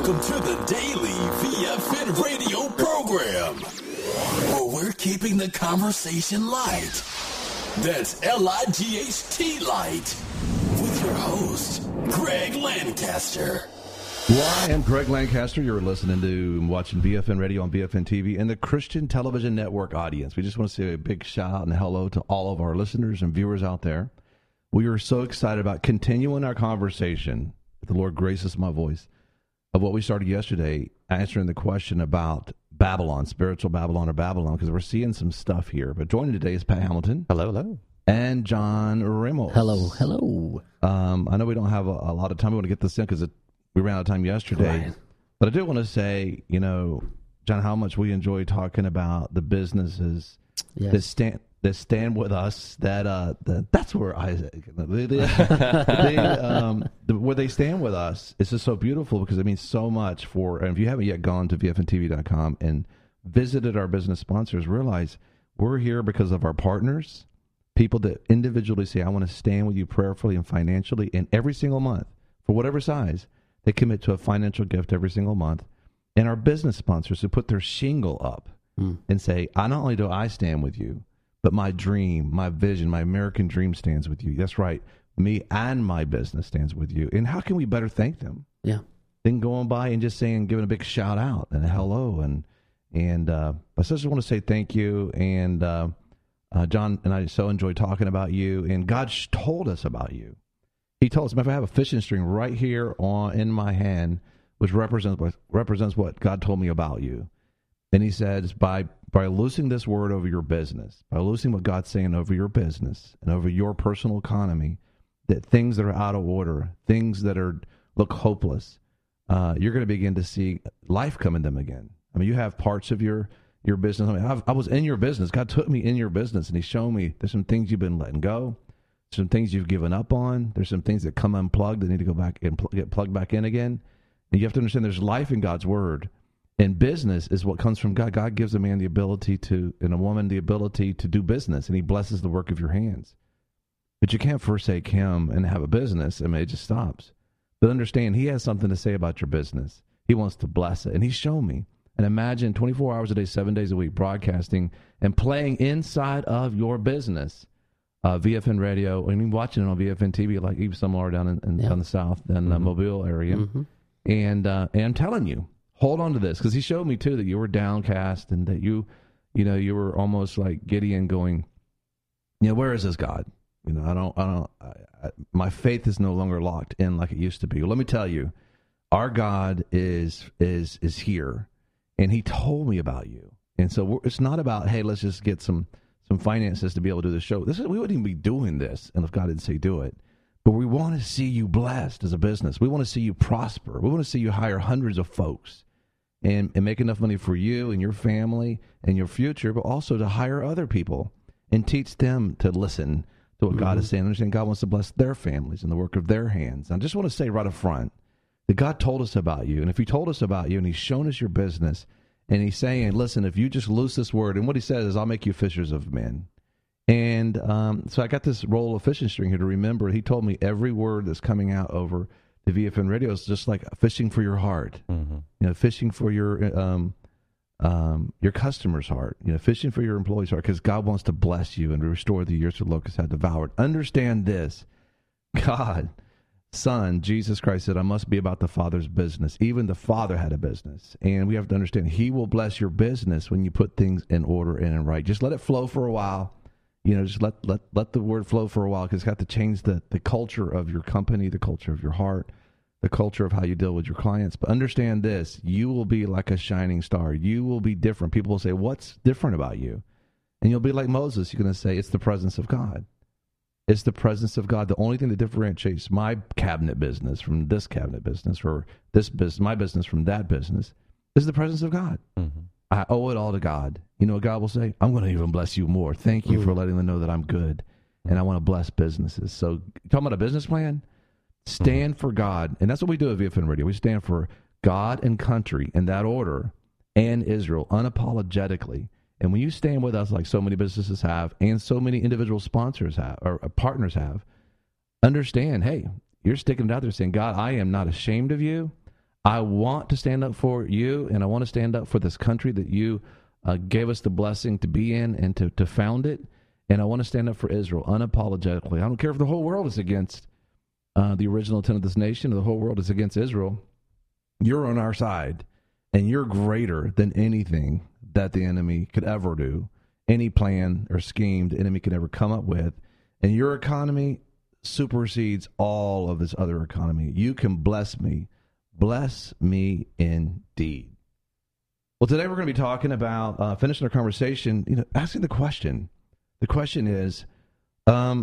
Welcome to the Daily VFN Radio program, where we're keeping the conversation light. That's L-I-G-H-T light. With your host, Greg Lancaster. Well, I am Greg Lancaster. You're listening to and watching VFN Radio on VFN TV and the Christian Television Network audience. We just want to say a big shout out and hello to all of our listeners and viewers out there. We are so excited about continuing our conversation, if the Lord graces my voice, of what we started yesterday, answering the question about Babylon, spiritual Babylon or Babylon, because we're seeing some stuff here. But joining today is Pat Hamilton. Hello, hello. And John Ramos. Hello, hello. I know we don't have a lot of time. We want to get this in because we ran out of time yesterday. Right. But I do want to say, John, how much we enjoy talking about the businesses that stand with us. That's where Isaac, where they stand with us. It's just so beautiful because it means so much for. And if you haven't yet gone to VFNTV.com and visited our business sponsors, realize we're here because of our partners, people that individually say, "I want to stand with you prayerfully and financially," and every single month, for whatever size, they commit to a financial gift every single month. And our business sponsors who put their shingle up and say, not only do I stand with you, but my dream, my vision, my American dream stands with you. That's right. Me and my business stands with you. And how can we better thank them? Yeah. Than going by and just giving a big shout out and a hello. I just want to say thank you. And John and I so enjoy talking about you. And God told us about you. He told us, if I have a fishing string right here in my hand, which represents what God told me about you. And he says, by loosing this word over your business, by loosing what God's saying over your business and over your personal economy, that things that are out of order, things that look hopeless, you're going to begin to see life come in them again. I mean, you have parts of your business. I mean, I was in your business. God took me in your business, and he showed me there's some things you've been letting go. Some things you've given up on. There's some things that come unplugged that need to go back and get plugged back in again. And you have to understand there's life in God's word. And business is what comes from God. God gives a man the ability to, and a woman the ability to do business, and he blesses the work of your hands. But you can't forsake him and have a business. I mean, it just stops. But understand, he has something to say about your business. He wants to bless it. And he's shown me. And imagine 24 hours a day, 7 days a week, broadcasting and playing inside of your business. VFN Radio, I mean, watching it on VFN TV, like even somewhere down down the south, in the Mobile area. Mm-hmm. And I'm telling you, hold on to this, because he showed me too that you were downcast and that you were almost like Gideon, going, where is this God? My faith is no longer locked in like it used to be. Well, let me tell you, our God is here, and he told me about you. And so it's not about, hey, let's just get some finances to be able to do the show. We wouldn't even be doing this, and if God didn't say do it. But we want to see you blessed as a business. We want to see you prosper. We want to see you hire hundreds of folks and make enough money for you and your family and your future, but also to hire other people and teach them to listen to what God is saying. Understand God wants to bless their families and the work of their hands. I just want to say right up front that God told us about you. And if he told us about you and he's shown us your business, and he's saying, listen, if you just loose this word, and what he says is, I'll make you fishers of men. And so I got this roll of fishing string here to remember. He told me every word that's coming out over the VFN Radio is just like fishing for your heart, fishing for your customer's heart, fishing for your employee's heart, because God wants to bless you and restore the years the locusts had devoured. Understand this, God, Son, Jesus Christ said, I must be about the Father's business. Even the Father had a business. And we have to understand, he will bless your business when you put things in order and right. Just let it flow for a while. Just let the word flow for a while, because it's got to change the culture of your company, the culture of your heart, the culture of how you deal with your clients. But understand this, you will be like a shining star. You will be different. People will say, what's different about you? And you'll be like Moses. You're going to say, it's the presence of God. It's the presence of God. The only thing that differentiates my cabinet business from this cabinet business, or this business, my business from that business, is the presence of God. Mm-hmm. I owe it all to God. You know what God will say? I'm going to even bless you more. Thank you for letting them know that I'm good, and I want to bless businesses. So talking about a business plan, stand for God. And that's what we do at VFN Radio. We stand for God and country in that order, and Israel unapologetically. And when you stand with us like so many businesses have, and so many individual sponsors have, or partners have, understand, hey, you're sticking it out there saying, God, I am not ashamed of you. I want to stand up for you, and I want to stand up for this country that you gave us the blessing to be in and to found it. And I want to stand up for Israel unapologetically. I don't care if the whole world is against the original intent of this nation, or the whole world is against Israel. You're on our side, and you're greater than anything that the enemy could ever do, any plan or scheme the enemy could ever come up with. And your economy supersedes all of this other economy. You can bless me. Bless me indeed. Well, today we're going to be talking about, finishing our conversation, asking the question. The question is, you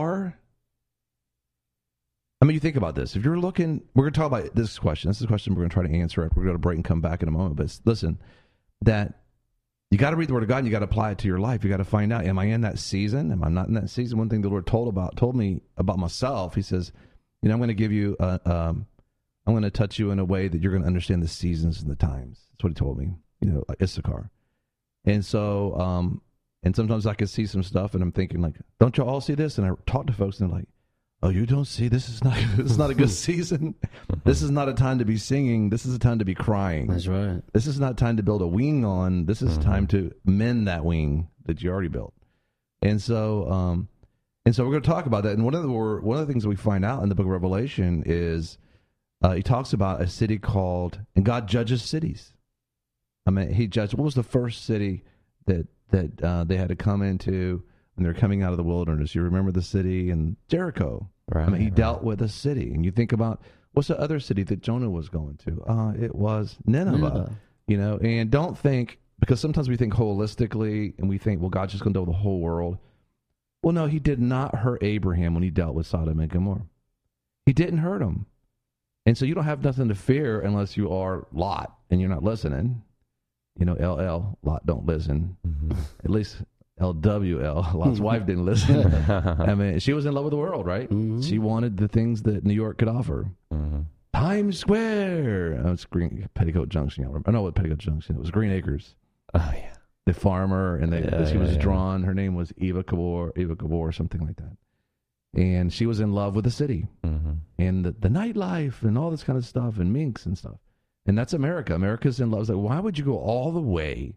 think about this. If you're looking, we're going to talk about this question. This is a question we're going to try to answer. We're going to go to break and come back in a moment. But listen, that you got to read the Word of God and you got to apply it to your life. You got to find out, am I in that season? Am I not in that season? One thing the Lord told me about myself, he says, I'm going to give you, I'm going to touch you in a way that you're going to understand the seasons and the times. That's what he told me, like Issachar. And so, and sometimes I could see some stuff and I'm thinking like, don't you all see this? And I talk to folks and they're like, oh, you don't see, this is not a good season. This is not a time to be singing. This is a time to be crying. That's right. This is not time to build a wing on. This is time to mend that wing that you already built. And so we're going to talk about that. And one of the things that we find out in the book of Revelation is he talks about a city called, and God judges cities. He judged, what was the first city that they had to come into when they're coming out of the wilderness? You remember the city in Jericho. Right, he dealt with a city. And you think about, what's the other city that Jonah was going to? It was Nineveh. And don't think, because sometimes we think holistically and we think, well, God's just going to deal with the whole world. Well, no, he did not hurt Abraham when he dealt with Sodom and Gomorrah. He didn't hurt him. And so you don't have nothing to fear unless you are Lot and you're not listening. LL, Lot don't listen. At least LWL, Lot's wife didn't listen. She was in love with the world, right? She wanted the things that New York could offer. Times Square. It's Petticoat Junction. I know what Petticoat Junction. It was Green Acres. Oh, yeah. The farmer, and she was drawn. Her name was Eva Gabor, something like that. And she was in love with the city and the nightlife and all this kind of stuff and minks and stuff. And that's America. America's in love. It's like, why would you go all the way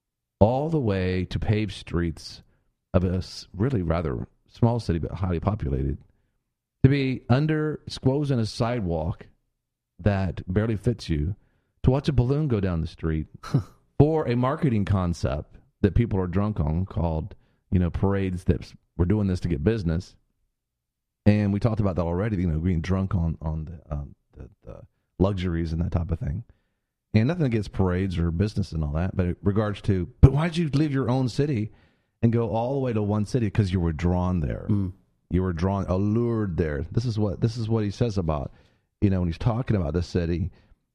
to paved streets of a really rather small city but highly populated, to be under squoze in a sidewalk that barely fits you, to watch a balloon go down the street for a marketing concept that people are drunk on called, parades that we're doing this to get business. And we talked about that already, being drunk on the luxuries and that type of thing. And nothing against parades or business and all that, but in regards to, but why did you leave your own city and go all the way to one city? Because you were drawn there. You were allured there. This is what he says about, when he's talking about this city,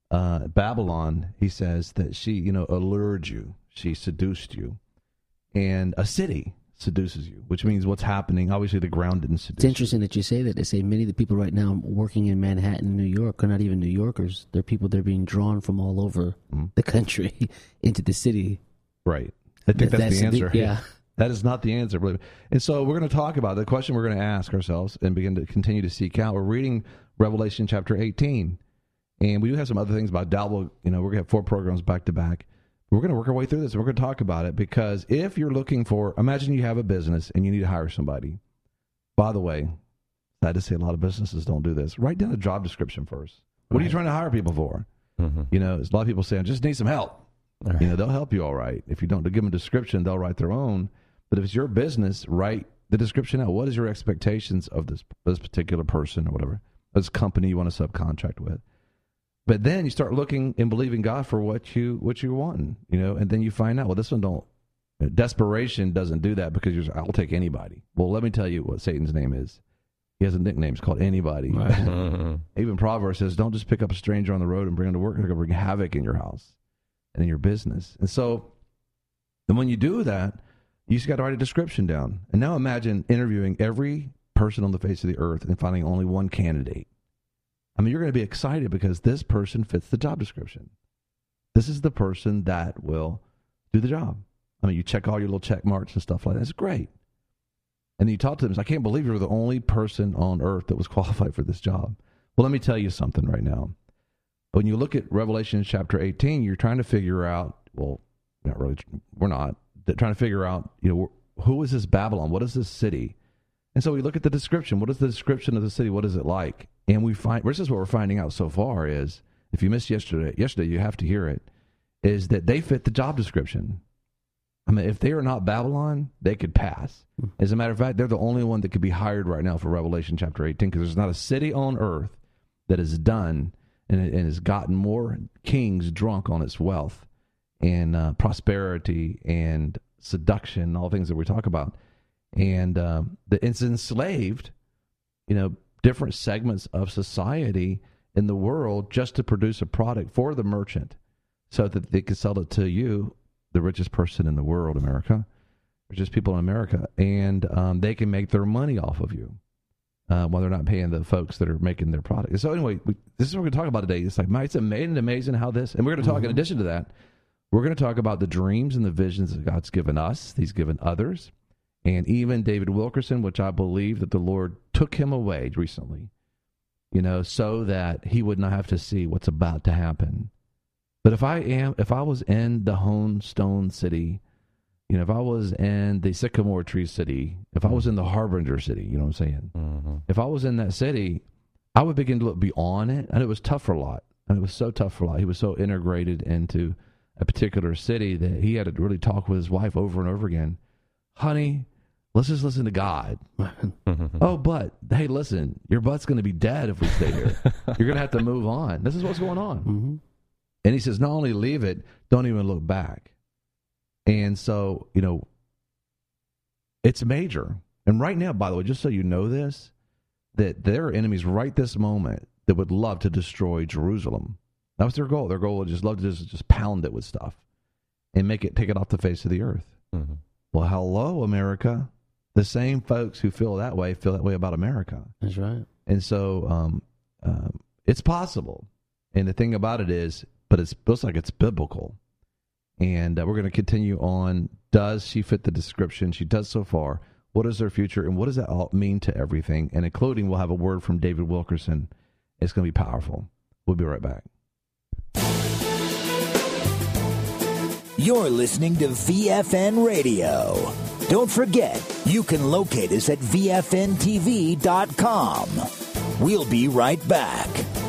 Babylon, he says that she, allured you. She seduced you. And a city seduces you, which means what's happening. Obviously, the ground didn't seduce It's interesting that you say that. They say many of the people right now working in Manhattan, New York, are not even New Yorkers. They're people that are being drawn from all over the country into the city. Right. I think that's the answer. Yeah. That is not the answer. And so we're going to talk about the question we're going to ask ourselves and begin to continue to seek out. We're reading Revelation chapter 18. And we do have some other things about doubt. We're going to have 4 programs back to back. We're going to work our way through this, and we're going to talk about it, because if you're looking for, imagine you have a business and you need to hire somebody. By the way, sad to say a lot of businesses don't do this. Write down a job description first. What are you trying to hire people for? A lot of people say, I just need some help. Right. They'll help you all right. If you don't give them a description, they'll write their own. But if it's your business, write the description out. What is your expectations of this particular person or whatever, this company you want to subcontract with? But then you start looking and believing God for what you want, and then you find out, well, this one don't. Desperation doesn't do that, because I'll take anybody. Well, let me tell you what Satan's name is. He has a nickname. It's called Anybody. Right. Even Proverbs says, don't just pick up a stranger on the road and bring him to work. They're going to bring havoc in your house and in your business. And so, and when you do that, you just got to write a description down. And now imagine interviewing every person on the face of the earth and finding only one candidate. You're going to be excited because this person fits the job description. This is the person that will do the job. You check all your little check marks and stuff like that. It's great. And then you talk to them. I can't believe you're the only person on earth that was qualified for this job. Well, let me tell you something right now. When you look at Revelation chapter 18, you're trying to figure out, well, not really, we're not, trying to figure out, who is this Babylon? What is this city? And so we look at the description. What is the description of the city? What is it like? And we find, this is what we're finding out so far is, if you missed yesterday, you have to hear it, is that they fit the job description. I mean, if they are not Babylon, they could pass. As a matter of fact, they're the only one that could be hired right now for Revelation chapter 18, because there's not a city on earth that is done and has gotten more kings drunk on its wealth and prosperity and seduction, all things that we talk about. And it's enslaved, different segments of society in the world just to produce a product for the merchant so that they can sell it to you, the richest person in the world, America, richest people in America, and they can make their money off of you while they're not paying the folks that are making their product. So anyway, this is what we're going to talk about today. It's like, it's amazing how this, and we're going to talk in addition to that, we're going to talk about the dreams and the visions that God's given us, He's given others, and even David Wilkerson, which I believe that the Lord took him away recently, so that he would not have to see what's about to happen. But if I was in the Hone Stone City, if I was in the Sycamore Tree City, if I was in the Harbinger City, you know what I'm saying? Mm-hmm. If I was in that city, I would begin to look beyond it, and it was tough for Lot. And it was so tough for Lot. He was so integrated into a particular city that he had to really talk with his wife over and over again. Honey, let's just listen to God. Oh, but, hey, listen, your butt's going to be dead if we stay here. You're going to have to move on. This is what's going on. Mm-hmm. And he says, not only leave it, don't even look back. And so, it's major. And right now, by the way, just so you know this, that there are enemies right this moment that would love to destroy Jerusalem. That was their goal. Their goal would just love to just pound it with stuff and take it off the face of the earth. Mm-hmm. Well, hello, America. The same folks who feel that way about America. That's right. And so it's possible. And the thing about it is, but it looks like it's biblical. And we're going to continue on. Does she fit the description? She does so far. What is her future? And what does that all mean to everything? And including, we'll have a word from David Wilkerson. It's going to be powerful. We'll be right back. You're listening to VFN Radio. Don't forget, you can locate us at VFNTV.com. We'll be right back.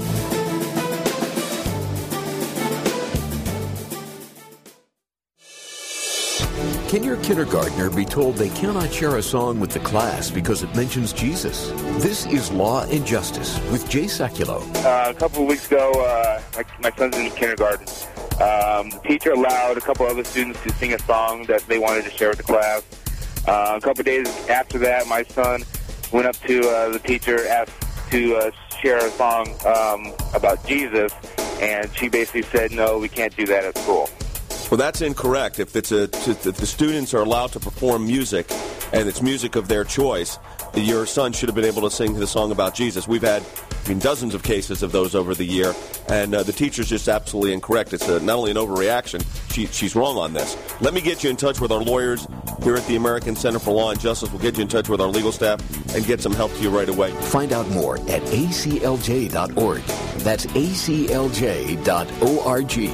Can your kindergartner be told they cannot share a song with the class because it mentions Jesus? This is Law and Justice with Jay Sekulow. A couple of weeks ago, my son's in kindergarten. The teacher allowed a couple other students to sing a song that they wanted to share with the class. A couple of days after that, my son went up to the teacher, asked to share a song about Jesus, and she basically said, no, we can't do that at school. Well, that's incorrect. If the students are allowed to perform music, and it's music of their choice, your son should have been able to sing the song about Jesus. We've had dozens of cases of those over the year, and the teacher's just absolutely incorrect. It's not only an overreaction, she's wrong on this. Let me get you in touch with our lawyers here at the American Center for Law and Justice. We'll get you in touch with our legal staff and get some help to you right away. Find out more at aclj.org. That's aclj.org.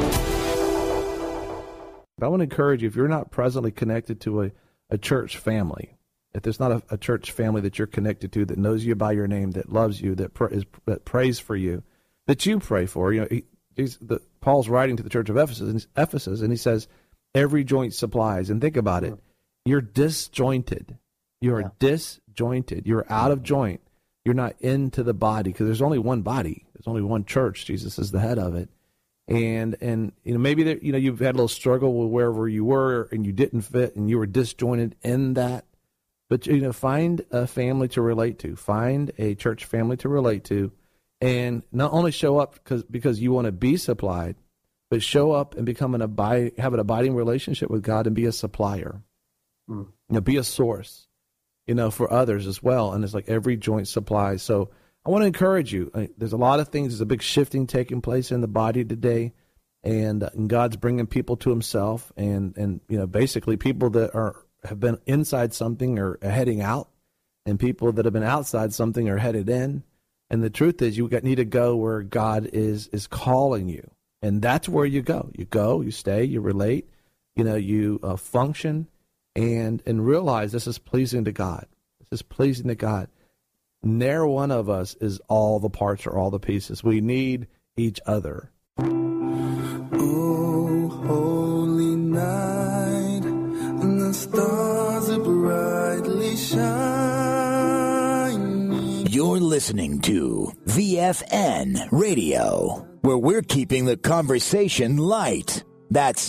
I want to encourage you, if you're not presently connected to a church family, if there's not a church family that you're connected to that knows you by your name, that loves you, that prays for you, that you pray for, Paul's writing to the church of Ephesus, and he says, every joint supplies. And think about it. You're disjointed. You are disjointed. You're out of joint. You're not into the body, because there's only one body. There's only one church. Jesus is the head of it. And maybe you've had a little struggle with wherever you were and you didn't fit and you were disjointed in that. But find a family to relate to. Find a church family to relate to, and not only show up because you want to be supplied, but show up and have an abiding relationship with God and be a supplier. Be a source, for others as well. And it's like every joint supplies. So I want to encourage you. There's a lot of things. There's a big shifting taking place in the body today, and God's bringing people to Himself. And basically people that have been inside something are heading out, and people that have been outside something are headed in. And the truth is, need to go where God is calling you. And that's where you go. You go, you stay, you relate, you function, and realize this is pleasing to God. This is pleasing to God. Ne'er one of us is all the parts or all the pieces. We need each other. Oh, holy night, and the stars are brightly shining. You're listening to VFN Radio, where we're keeping the conversation light. That's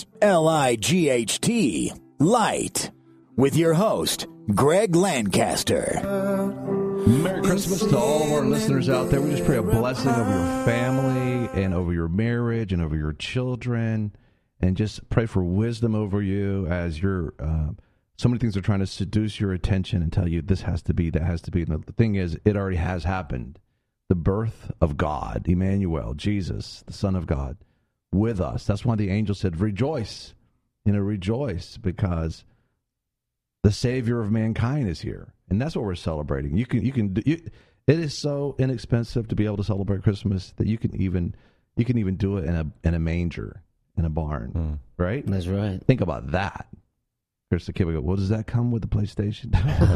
LIGHT, light. With your host, Greg Lancaster. Merry Christmas to all of our listeners out there. We just pray a blessing over your family and over your marriage and over your children, and just pray for wisdom over you as you're so many things are trying to seduce your attention and tell you this has to be, that has to be. And the thing is, it already has happened. The birth of God, Emmanuel, Jesus, the Son of God, with us. That's why the angel said, rejoice, rejoice, because the Savior of mankind is here. And that's what we're celebrating. It is so inexpensive to be able to celebrate Christmas that you can even do it in a manger, in a barn, right? That's right. Think about that. Chris, the kid would go, well, does that come with the PlayStation?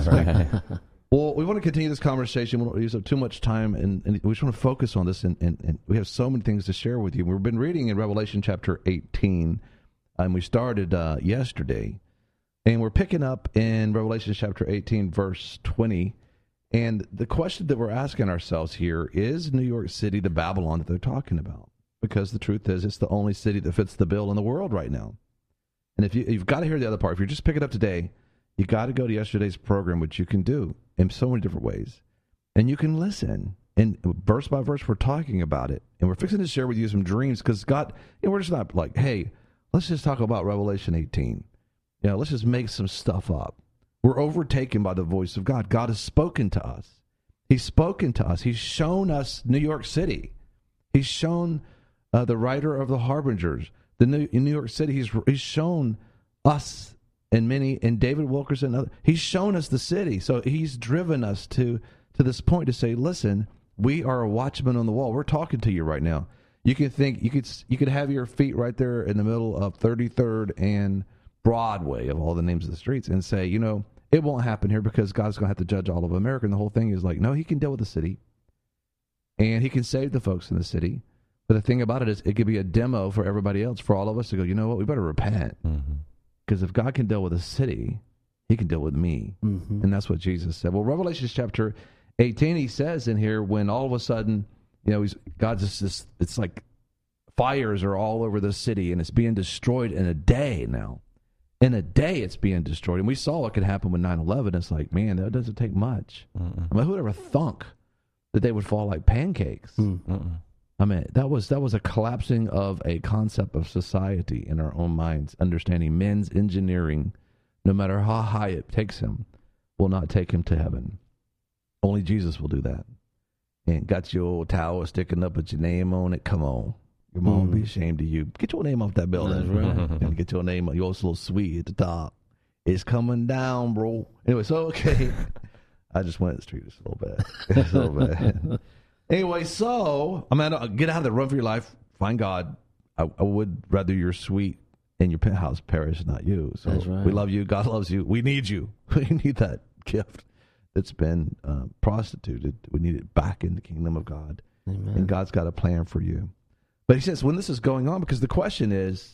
Well, we want to continue this conversation. We don't use up too much time, and we just want to focus on this, and we have so many things to share with you. We've been reading in Revelation chapter 18, and we started yesterday. And we're picking up in Revelation chapter 18, verse 20. And the question that we're asking ourselves here, is New York City the Babylon that they're talking about? Because the truth is, it's the only city that fits the bill in the world right now. And if you've got to hear the other part, if you're just picking up today, you got to go to yesterday's program, which you can do in so many different ways. And you can listen. And verse by verse, we're talking about it. And we're fixing to share with you some dreams, because God, we're just not like, hey, let's just talk about Revelation 18. Let's just make some stuff up. We're overtaken by the voice of God. God has spoken to us. He's spoken to us. He's shown us New York City. He's shown the writer of the Harbingers. In New York City, he's shown us and David Wilkerson. He's shown us the city. So he's driven us to this point to say, listen, we are a watchman on the wall. We're talking to you right now. You can think you could have your feet right there in the middle of 33rd and Broadway, of all the names of the streets, and say, it won't happen here because God's going to have to judge all of America. And the whole thing is like, no, he can deal with the city, and he can save the folks in the city. But the thing about it is, it could be a demo for everybody else, for all of us to go, you know what, we better repent. Because if God can deal with a city, he can deal with me. And that's what Jesus said. Well, Revelation chapter 18, he says in here, when all of a sudden, God's just, it's like fires are all over the city, and it's being destroyed in a day now. In a day, it's being destroyed. And we saw what could happen with 9/11. It's like, man, that doesn't take much. I mean, who would ever thunk that they would fall like pancakes? I mean, that was a collapsing of a concept of society in our own minds, understanding men's engineering, no matter how high it takes him, will not take him to heaven. Only Jesus will do that. And got your old tower sticking up with your name on it. Come on. Your mom will be ashamed of you. Get your name off that building. Right. And get your name, your little sweet at the top. It's coming down, bro. Anyway, so, okay. I just went straight just a little bit. Anyway, so, get out of the run for your life. Find God. I would rather your sweet and your penthouse perish, not you. So that's right. We love you. God loves you. We need you. We need that gift that's been prostituted. We need it back in the kingdom of God. Amen. And God's got a plan for you. But he says when this is going on, because the question is,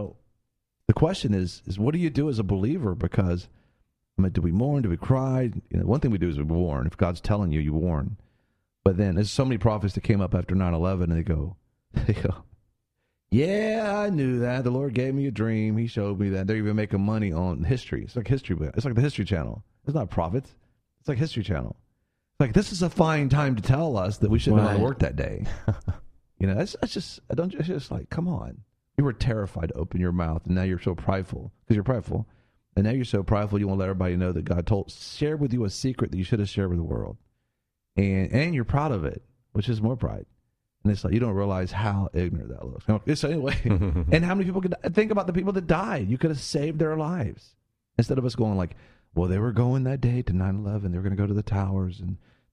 what do you do as a believer? Because, do we mourn? Do we cry? One thing we do is we warn. If God's telling you, you warn. But then there's so many prophets that came up after 9/11, and they go, yeah, I knew that. The Lord gave me a dream. He showed me that. They're even making money on history. It's like history. It's like the History Channel. It's not prophets. It's like History Channel. It's like, this is a fine time to tell us that we shouldn't go to work that day. It's just like, come on. You were terrified to open your mouth, and now you're so prideful, because you're prideful. And now you're so prideful, you want to let everybody know that God shared with you a secret that you should have shared with the world. And you're proud of it, which is more pride. And it's like, you don't realize how ignorant that looks. So anyway, and how many people could think about the people that died? You could have saved their lives. Instead of us going like, well, they were going that day to 9/11. They were going to go to the towers, and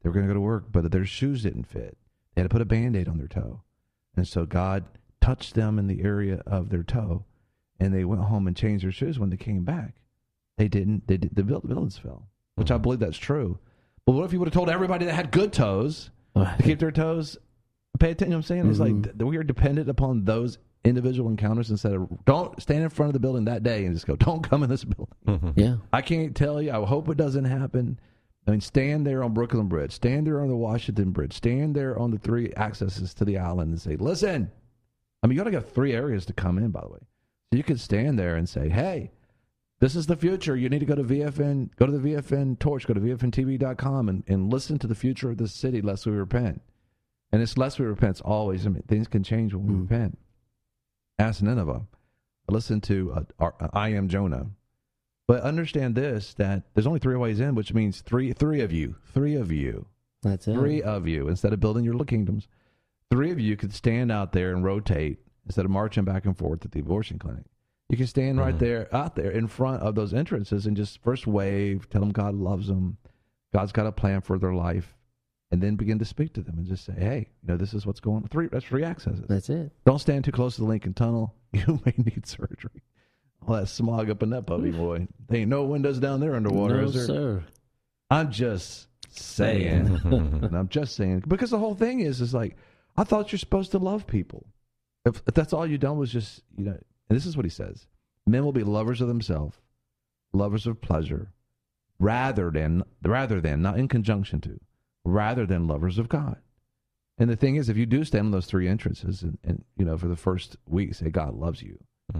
They were going to go to work, but their shoes didn't fit. They had to put a Band-Aid on their toe. And so God touched them in the area of their toe, and they went home and changed their shoes. When they came back, the buildings fell, which I believe that's true. But what if you would have told everybody that had good toes to keep their toes, pay attention? You know what I'm saying? It's like we are dependent upon those individual encounters instead of don't stand in front of the building that day and just go, don't come in this building. Yeah. I can't tell you. I hope it doesn't happen. I mean, stand there on Brooklyn Bridge, stand there on the Washington Bridge, stand there on the 3 accesses to the island and say, listen, I mean, you got to get 3 areas to come in, by the way. So you could stand there and say, hey, this is the future. You need to go to VFN, go to the VFN Torch, go to VFNTV.com and listen to the future of this city, lest we repent. And it's lest we repent. It's always, I mean, things can change when we repent. Ask Nineveh. Listen to I Am Jonah. But understand this, that there's only 3 ways in, which means three of you. That's it. 3 of you. Instead of building your little kingdoms, 3 of you could stand out there and rotate instead of marching back and forth at the abortion clinic. You can stand right there, out there in front of those entrances and just first wave, tell them God loves them, God's got a plan for their life, and then begin to speak to them and just say, hey, this is what's going on. That's 3 accesses. That's it. Don't stand too close to the Lincoln Tunnel. You may need surgery. All that smog up in that puppy boy. There ain't no windows down there underwater, No, is there? sir. I'm just saying. And I'm just saying. Because the whole thing is like, I thought you're supposed to love people. If that's all you done was just, and this is what he says. Men will be lovers of themselves, lovers of pleasure, rather than, not in conjunction to, rather than lovers of God. And the thing is, if you do stand on those 3 entrances and for the first week say God loves you,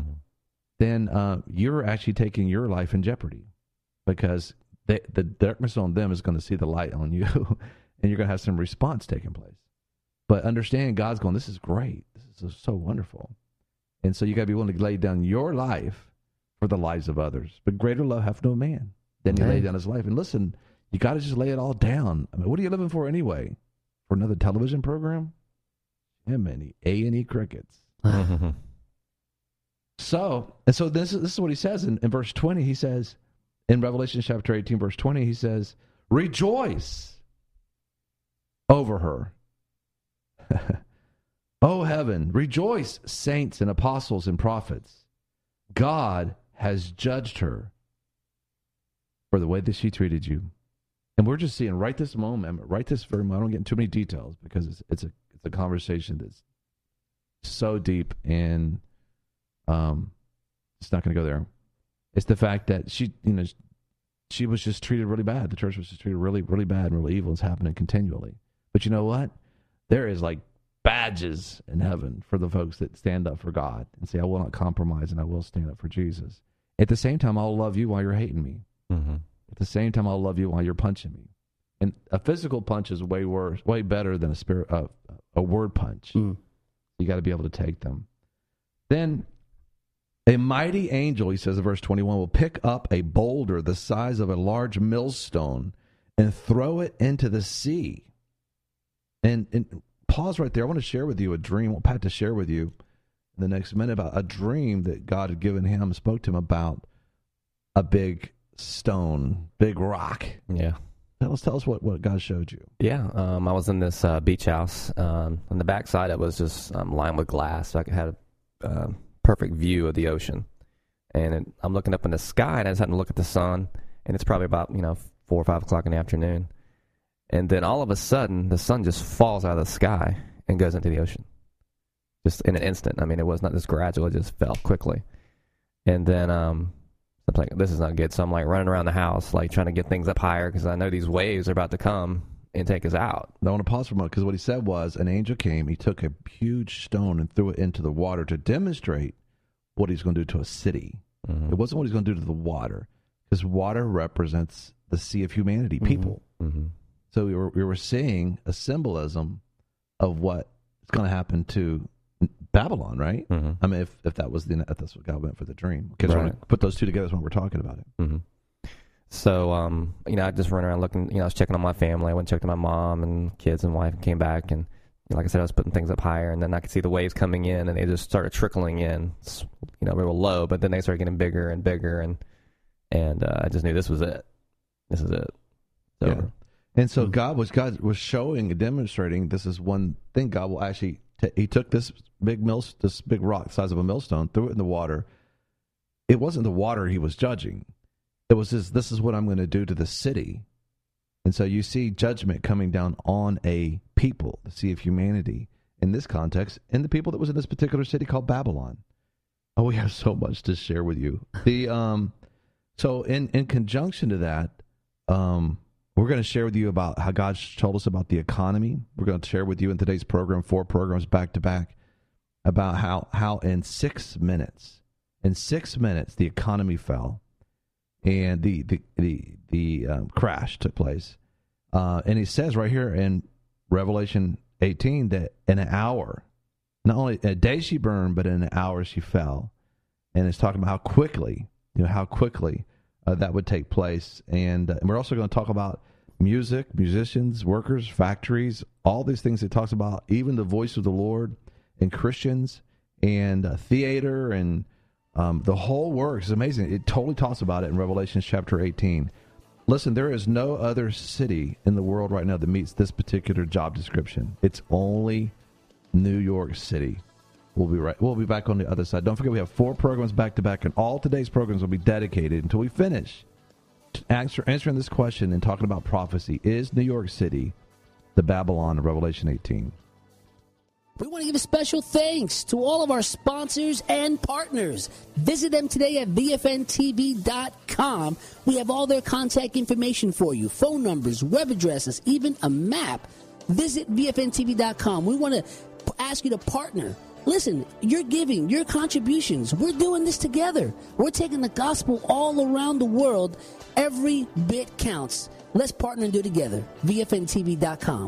then you're actually taking your life in jeopardy, because the darkness on them is going to see the light on you, and you're going to have some response taking place. But understand, God's going, this is great. This is so wonderful. And so you got to be willing to lay down your life for the lives of others. But greater love hath no man than he laid down his life. And listen, you got to just lay it all down. I mean, what are you living for anyway? For another television program? Yeah, many A&E crickets. So this is what he says in verse 20. He says, in Revelation chapter 18, verse 20, he says, rejoice over her. O heaven, rejoice, saints and apostles and prophets. God has judged her for the way that she treated you. And we're just seeing right this moment, right this very moment. I don't get into too many details because it's a conversation that's so deep, and it's not going to go there. It's the fact that she was just treated really bad. The church was just treated really, really bad, and really evil is happening continually. But you know what? There is like badges in heaven for the folks that stand up for God and say, I will not compromise and I will stand up for Jesus. At the same time, I'll love you while you're hating me. At the same time, I'll love you while you're punching me. And a physical punch is way better than a word punch. You got to be able to take them. Then a mighty angel, he says in verse 21, will pick up a boulder the size of a large millstone and throw it into the sea. And pause right there. I want to share with you a dream. I want Pat to share with you in the next minute about a dream that God had given him, spoke to him about a big stone, big rock. Yeah. Tell us what God showed you. Yeah. I was in this beach house. On the backside, it was just lined with glass, so I could have a perfect view of the ocean. And I'm looking up in the sky, and I just happened to look at the sun, and it's probably about 4 or 5 o'clock in the afternoon. And then all of a sudden, the sun just falls out of the sky and goes into the ocean. Just in an instant. I mean, it was not this gradual. It just fell quickly. And then I'm like, this is not good. So I'm like running around the house, like trying to get things up higher because I know these waves are about to come and take us out. I want to pause for a moment because what he said was an angel came. He took a huge stone and threw it into the water to demonstrate what he's going to do to a city. It wasn't what he's going to do to the water, because water represents the sea of humanity, people. So we were seeing a symbolism of what is going to happen to Babylon, right? I mean, if that's what God meant for the dream. Okay, so I want to put those two together when we're talking about it. So, I just ran around looking, I was checking on my family. I went and checked on my mom and kids and wife and came back. And like I said, I was putting things up higher, and then I could see the waves coming in, and they just started trickling in, real low, but then they started getting bigger and bigger. And I just knew this was it. This is it. It's over. And so God was showing and demonstrating this is one thing. God will actually he took this big rock the size of a millstone, threw it in the water. It wasn't the water he was judging. It was this is what I'm going to do to the city. And so you see judgment coming down on a people, the sea of humanity, in this context, and the people that was in this particular city called Babylon. Oh, we have so much to share with you. So in conjunction to that, we're going to share with you about how God told us about the economy. We're going to share with you in today's program, 4 programs back to back, about how in 6 minutes, the economy fell, and the crash took place. And he says right here in Revelation 18 that in an hour, not only a day she burned, but in an hour she fell. And it's talking about how quickly that would take place. And we're also going to talk about music, musicians, workers, factories, all these things it talks about, even the voice of the Lord and Christians and theater and the whole works. It's amazing. It totally talks about it in Revelation chapter 18. Listen, there is no other city in the world right now that meets this particular job description. It's only New York City. We'll be back on the other side. Don't forget, we have 4 programs back to back, and all today's programs will be dedicated until we finish answering this question and talking about prophecy. Is New York City the Babylon of Revelation 18? We want to give a special thanks to all of our sponsors and partners. Visit them today at VFNTV.com. We have all their contact information for you, phone numbers, web addresses, even a map. Visit VFNTV.com. We want to ask you to partner. Listen, you're giving, your contributions. We're doing this together. We're taking the gospel all around the world. Every bit counts. Let's partner and do it together. VFNTV.com.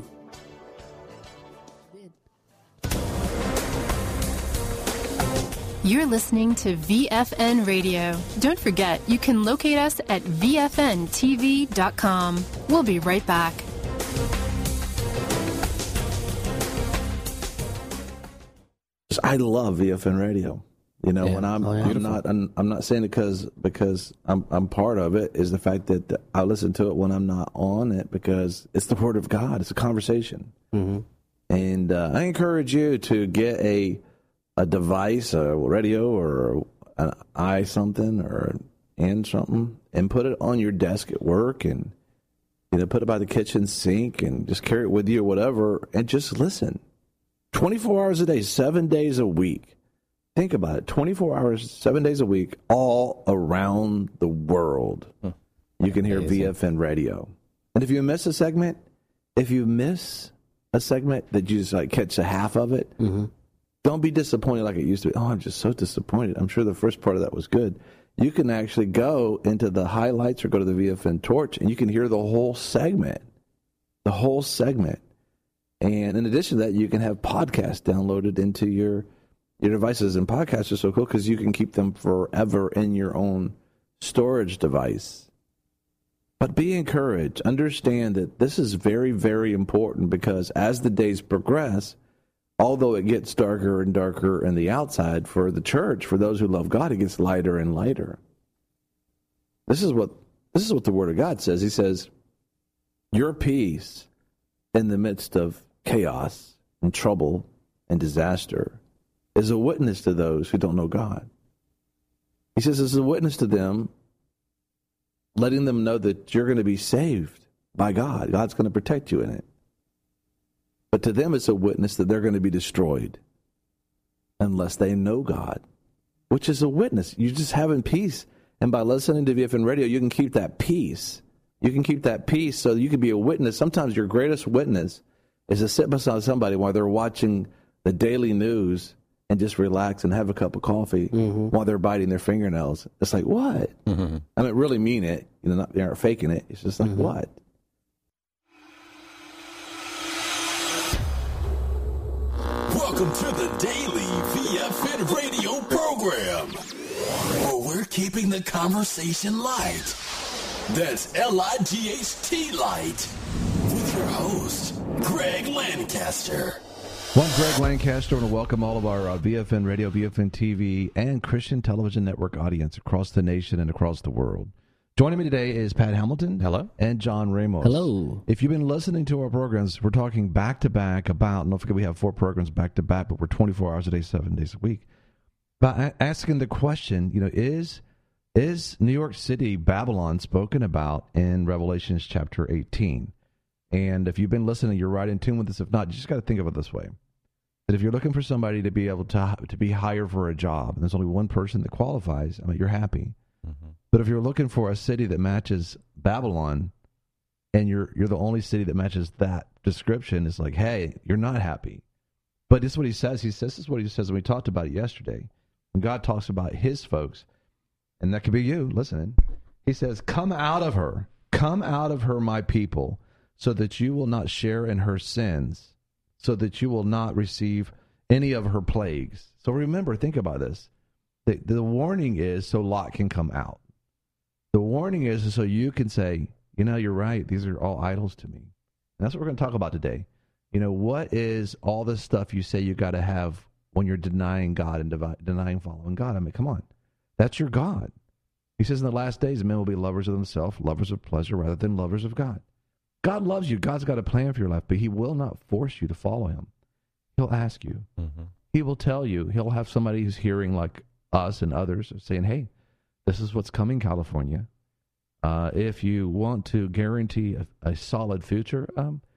You're listening to VFN Radio. Don't forget, you can locate us at VFNTV.com. We'll be right back. I love VFN Radio. You know, when I'm not saying it because I'm part of it. Is the fact that I listen to it when I'm not on it because it's the Word of God. It's a conversation, and I encourage you to get a device, a radio, or an something or an something, and put it on your desk at work, and put it by the kitchen sink, and just carry it with you or whatever, and just listen. 24 hours a day, 7 days a week. Think about it. 24 hours, 7 days a week, all around the world. You can hear VFN Radio. And if you miss a segment that you just catch a half of it, don't be disappointed like it used to be. Oh, I'm just so disappointed. I'm sure the first part of that was good. You can actually go into the highlights or go to the VFN Torch, and you can hear the whole segment. The whole segment. And in addition to that, you can have podcasts downloaded into your devices. And podcasts are so cool because you can keep them forever in your own storage device. But be encouraged. Understand that this is very, very important because as the days progress, although it gets darker and darker in the outside, for the church, for those who love God, it gets lighter and lighter. This is what the Word of God says. He says, your peace in the midst of chaos and trouble and disaster is a witness to those who don't know God. He says it's a witness to them, letting them know that you're going to be saved by God. God's going to protect you in it. But to them, it's a witness that they're going to be destroyed unless they know God, which is a witness. You're just having peace. And by listening to VFN Radio, you can keep that peace. You can keep that peace so you can be a witness. Sometimes your greatest witness is to sit beside somebody while they're watching the daily news and just relax and have a cup of coffee while they're biting their fingernails. It's like, what? I mean, really mean it. They aren't faking it. It's just like, what? Welcome to the daily VFN radio program, where we're keeping the conversation light. That's LIGHT Light, with your host, Greg Lancaster. Well, I'm Greg Lancaster. I want to welcome all of our VFN Radio, VFN TV, and Christian Television Network audience across the nation and across the world Joining me today is Pat Hamilton. Hello. And John Ramos. Hello. If you've been listening to our programs, we're talking back-to-back about, and don't forget we have 4 programs back-to-back, but we're 24 hours a day, 7 days a week. But asking the question, is New York City Babylon spoken about in Revelations chapter 18? And if you've been listening, you're right in tune with this. If not, you just got to think of it this way. That if you're looking for somebody to be able to be hired for a job, and there's only one person that qualifies, you're happy. Mm-hmm. But if you're looking for a city that matches Babylon, and you're the only city that matches that description, it's like, hey, you're not happy. But this is what he says. This is what he says when we talked about it yesterday. When God talks about his folks, and that could be you listening, he says, come out of her, my people, so that you will not share in her sins, so that you will not receive any of her plagues. So remember, think about this. The warning is so Lot can come out. The warning is so you can say, you're right. These are all idols to me. And that's what we're going to talk about today. What is all this stuff you say you got to have when you're denying God and denying following God? Come on. That's your God. He says in the last days, men will be lovers of themselves, lovers of pleasure rather than lovers of God. God loves you. God's got a plan for your life, but he will not force you to follow him. He'll ask you. Mm-hmm. He will tell you. He'll have somebody who's hearing like us and others saying, hey, this is what's coming, California. If you want to guarantee a solid future,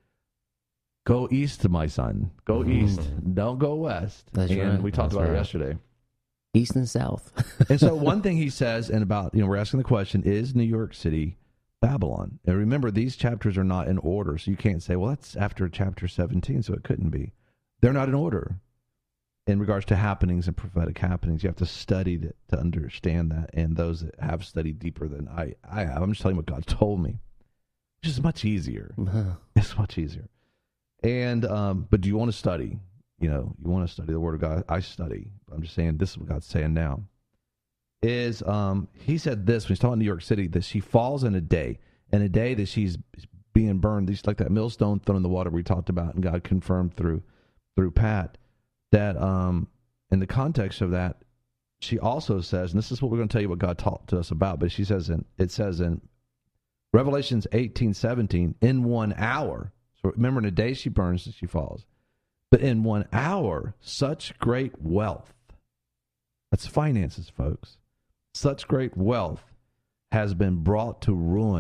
go east, my son. Go east. Don't go west. That's and right. We talked about it yesterday. East and south. And so one thing he says, and about, we're asking the question, is New York City Babylon? And remember, these chapters are not in order, so you can't say, well, that's after chapter 17, so it couldn't be. They're not in order. In regards to happenings and prophetic happenings, you have to study to understand that. And those that have studied deeper than I have, I'm just telling you what God told me, which is much easier. It's much easier. And but do you want to study? You want to study the Word of God. I study. I'm just saying this is what God's saying now. Is he said this when he's talking New York City, that she falls in a day that she's being burned. These like that millstone thrown in the water we talked about, and God confirmed through Pat. That in the context of that, she also says, and this is what we're going to tell you what God talked to us about, but it says in Revelations 18:17, in 1 hour. So remember, in a day she burns and she falls. But in 1 hour, such great wealth. That's finances, folks. Such great wealth has been brought to ruin, !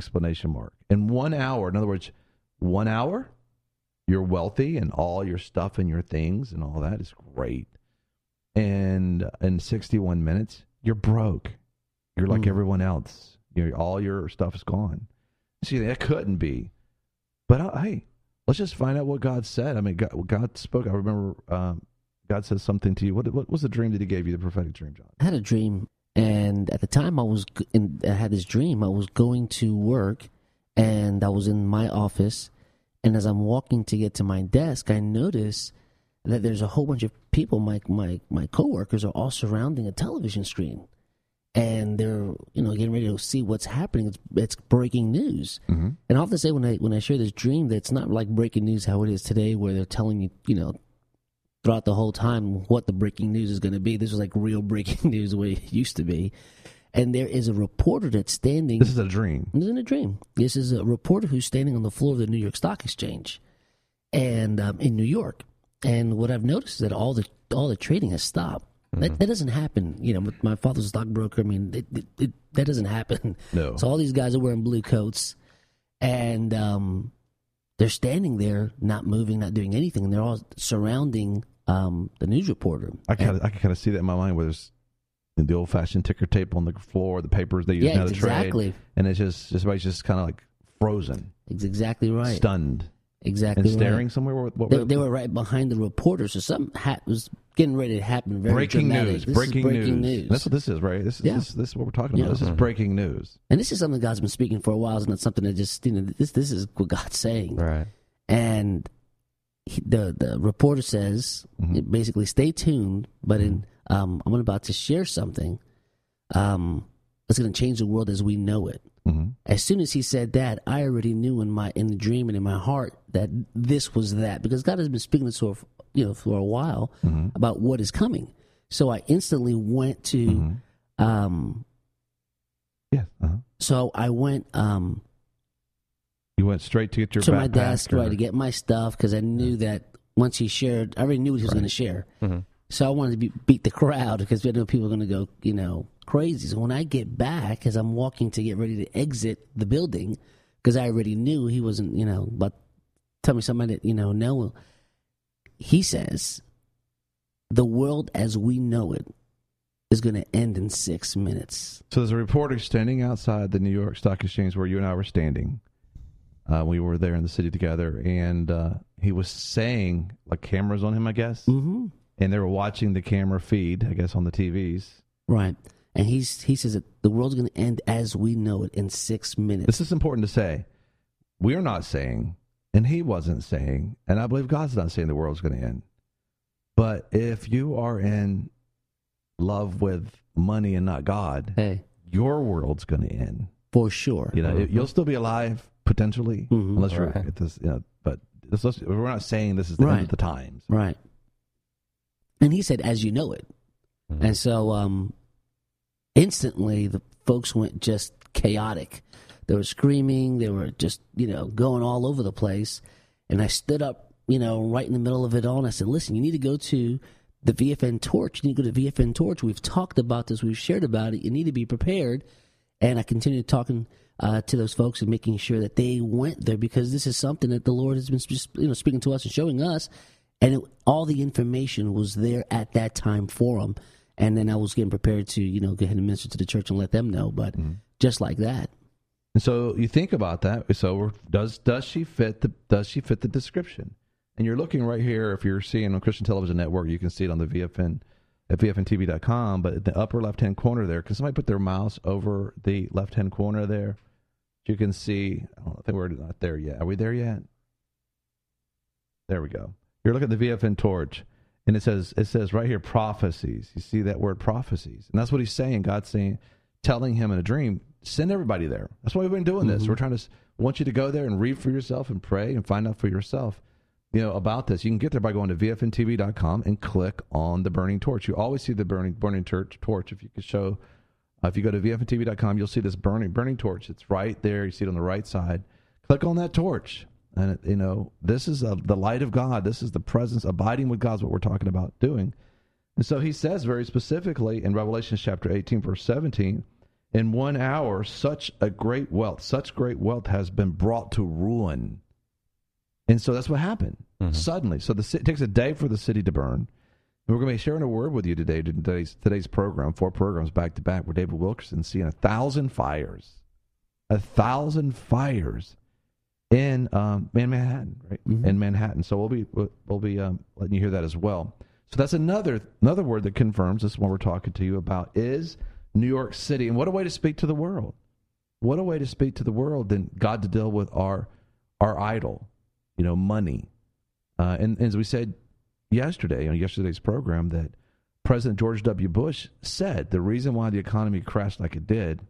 In 1 hour, in other words, 1 hour, you're wealthy and all your stuff and your things and all that is great. And in 61 minutes, you're broke. You're like everyone else. All your stuff is gone. See, that couldn't be. But hey, let's just find out what God said. God spoke. I remember God said something to you. What was the dream that he gave you, the prophetic dream, John? I had a dream, and at the time I had this dream. I was going to work, and I was in my office. And as I'm walking to get to my desk, I notice that there's a whole bunch of people, my coworkers, are all surrounding a television screen, and they're getting ready to see what's happening. It's breaking news. Mm-hmm. And I have to say, when I share this dream, that it's not like breaking news how it is today, where they're telling you, throughout the whole time what the breaking news is going to be. This was like real breaking news the way it used to be. And there is a reporter that's standing. This is a dream. This isn't a dream. This is a reporter who's standing on the floor of the New York Stock Exchange, and in New York. And what I've noticed is that all the trading has stopped. Mm-hmm. That doesn't happen. My father's a stockbroker. That doesn't happen. No. So all these guys are wearing blue coats, and they're standing there, not moving, not doing anything, and they're all surrounding the news reporter. I can kind of see that in my mind, where there's the old-fashioned ticker tape on the floor, the papers they use now to trade. Exactly. And it's just everybody's just kind of like frozen. It's exactly right. Stunned. Exactly and staring right. somewhere. They were right behind the reporter, so something was getting ready to happen. Very breaking dramatic. news. This breaking is breaking news. That's what this is, right? This is what we're talking about. This is breaking news. And this is something God's been speaking for a while. It's not something that just this is what God's saying. Right. And the reporter says, basically, stay tuned. But I'm about to share something that's going to change the world as we know it. Mm-hmm. As soon as he said that, I already knew in the dream and in my heart that this was that, because God has been speaking to us for a while about what is coming. So I instantly went to Yes. Uh-huh. So I went. You went straight to get your to backpack my desk, right, to get my stuff, because I knew that once he shared, I already knew what he was going to share. Mm-hmm. So I wanted to beat the crowd, because I know people are going to go, crazy. So when I get back, as I'm walking to get ready to exit the building, because I already knew he wasn't, but tell me something I didn't, know. He says, the world as we know it is going to end in 6 minutes. So there's a reporter standing outside the New York Stock Exchange where you and I were standing. We were there in the city together, and he was saying, like, cameras on him, I guess. Mm-hmm. And they were watching the camera feed, I guess, on the TVs. Right. And he says that the world's going to end as we know it in 6 minutes. This is important to say. We're not saying, and he wasn't saying, and I believe God's not saying the world's going to end. But if you are in love with money and not God, your world's going to end. For sure. You'll still be alive, potentially, unless you're at this, but we're not saying this is the end of the times. Right. And he said, as you know it. Mm-hmm. And so instantly the folks went just chaotic. They were screaming. They were just, going all over the place. And I stood up, right in the middle of it all. And I said, listen, you need to go to the VFN Torch. You need to go to VFN Torch. We've talked about this. We've shared about it. You need to be prepared. And I continued talking to those folks and making sure that they went there, because this is something that the Lord has been speaking to us and showing us. And all the information was there at that time for them. And then I was getting prepared to, go ahead and minister to the church and let them know. But just like that. And so you think about that. So does she fit the description? And you're looking right here. If you're seeing on Christian Television Network, you can see it on the VFN at VFNTV.com. But at the upper left-hand corner there, can somebody put their mouse over the left-hand corner there? You can see. I don't think we're not there yet. Are we there yet? There we go. You're looking at the VFN Torch, and it says right here, prophecies. You see that word, prophecies, and that's what he's saying. God's telling him in a dream, send everybody there. That's why we've been doing this. We're trying to want you to go there and read for yourself and pray and find out for yourself, about this. You can get there by going to VFNTV.com and click on the burning torch. You always see the burning torch. If you could show, if you go to VFNTV.com, you'll see this burning torch. It's right there. You see it on the right side. Click on that torch. And, this is the light of God. This is the presence, abiding with God is what we're talking about doing. And so he says very specifically in Revelation chapter 18, verse 17, in 1 hour, such great wealth has been brought to ruin. And so that's what happened suddenly. So it takes a day for the city to burn. And we're going to be sharing a word with you today, today's program, 4 programs back to back, where David Wilkerson seeing 1,000 fires. 1,000 fires. In Manhattan, right? In Manhattan. So we'll be letting you hear that as well. So that's another word that confirms this one we're talking to you about is New York City. And what a way to speak to the world. What a way to speak to the world than God to deal with our idol, money. And as we said yesterday on yesterday's program, that President George W. Bush said the reason why the economy crashed like it did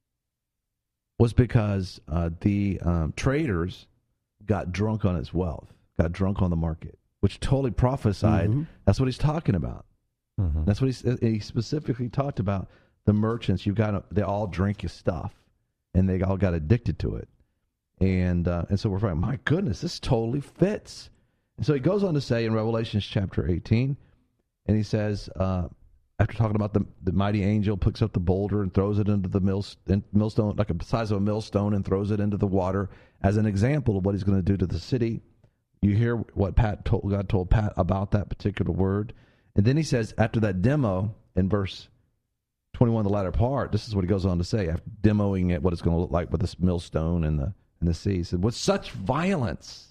was because the traders got drunk on its wealth, got drunk on the market, which totally prophesied. That's what he's talking about. That's what he specifically talked about. The merchants, they all drink your stuff, and they all got addicted to it. And so we're like, my goodness, this totally fits. And so he goes on to say in Revelation chapter 18, and he says, after talking about the mighty angel picks up the boulder and throws it into the millstone, like the size of a millstone, and throws it into the water as an example of what he's going to do to the city. You hear what God told Pat about that particular word. And then he says, after that demo in verse 21, the latter part, this is what he goes on to say, after demoing it, what it's going to look like with this millstone and the sea. He said, with such violence,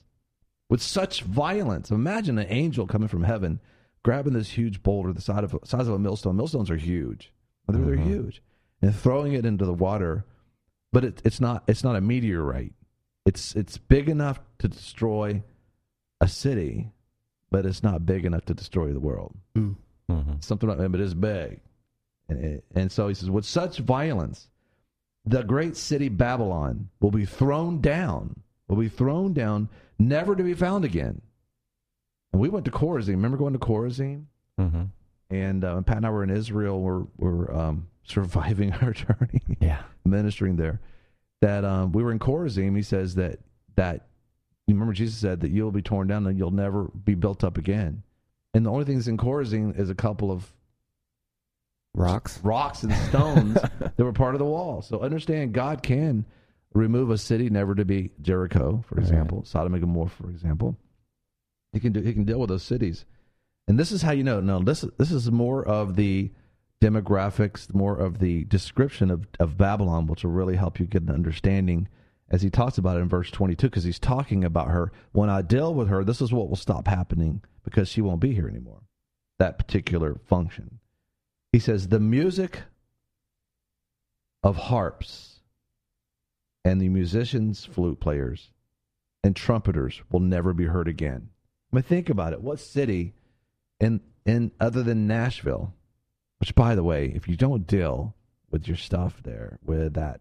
imagine an angel coming from heaven, grabbing this huge boulder the size of a millstone. Millstones are huge. They're huge. And throwing it into the water. But it's not a meteorite. It's big enough to destroy a city, but it's not big enough to destroy the world. Something like that, but it's big. And so he says, with such violence, the great city Babylon will be thrown down, never to be found again. And we went to Chorazin. Remember going to Chorazin? And Pat and I were in Israel. We're surviving our journey, ministering there, that we were in Chorazim. He says that you remember Jesus said that you'll be torn down and you'll never be built up again. And the only thing that's in Chorazim is a couple of rocks and stones that were part of the wall. So understand, God can remove a city never to be Jericho, for example, Sodom and Gomorrah, for example. He can deal with those cities. And this is how you know. No, this is more of the demographics, more of the description of Babylon, which will really help you get an understanding as he talks about it in verse 22, because he's talking about her. When I deal with her, this is what will stop happening because she won't be here anymore, that particular function. He says, the music of harps and the musicians, flute players, and trumpeters will never be heard again. I mean, think about it. What city in other than Nashville, which, by the way, if you don't deal with your stuff there, with that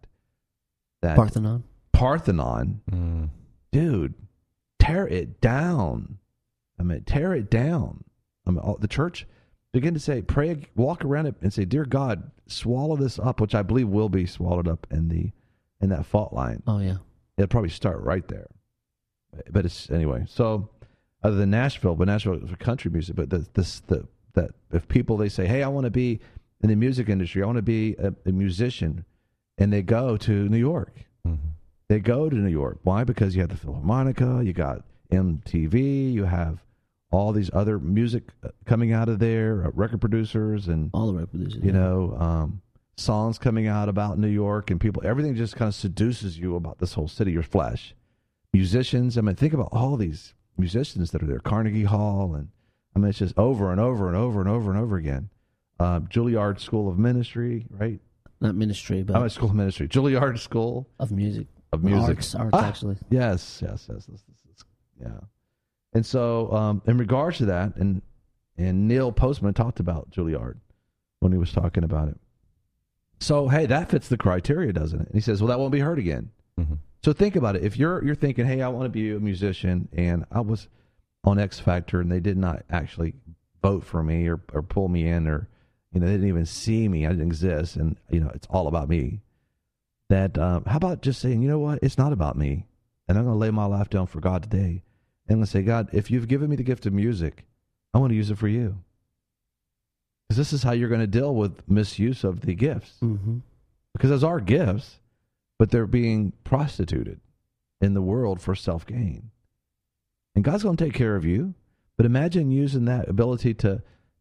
Parthenon, dude, tear it down. I mean, tear it down. I mean, the church begin to say, pray, walk around it and say, dear God, swallow this up, which I believe will be swallowed up in that fault line. Oh, yeah. It'll probably start right there. But it's, anyway, so other than Nashville, but Nashville is for country music, but that if people, they say, hey, I want to be in the music industry, I want to be a musician, and they go to New York. Mm-hmm. They go to New York. Why? Because you have the Philharmonica, you got MTV, you have all these other music coming out of there, record producers, and all the record producers, songs coming out about New York, and people, everything just kind of seduces you about this whole city, your flesh. Musicians, I mean, think about all these musicians that are there, Carnegie Hall, and I mean, it's just over and over and over and over and over again. Juilliard School of Ministry, right? Not ministry, but School of Ministry. Juilliard School of Music. Of Music. Arts actually. Yes. Yeah. And so, in regards to that, and Neil Postman talked about Juilliard when he was talking about it. So, hey, that fits the criteria, doesn't it? And he says, well, that won't be heard again. Mm-hmm. So think about it. If you're thinking, hey, I want to be a musician, and I was on X Factor, and they did not actually vote for me or pull me in, or they didn't even see me, I didn't exist, and it's all about me. That how about just saying, you know what, it's not about me, and I'm going to lay my life down for God today, and I'm going to say, God, if you've given me the gift of music, I want to use it for you, because this is how you're going to deal with misuse of the gifts, because those are gifts, but they're being prostituted in the world for self-gain. And God's going to take care of you. But imagine using that ability to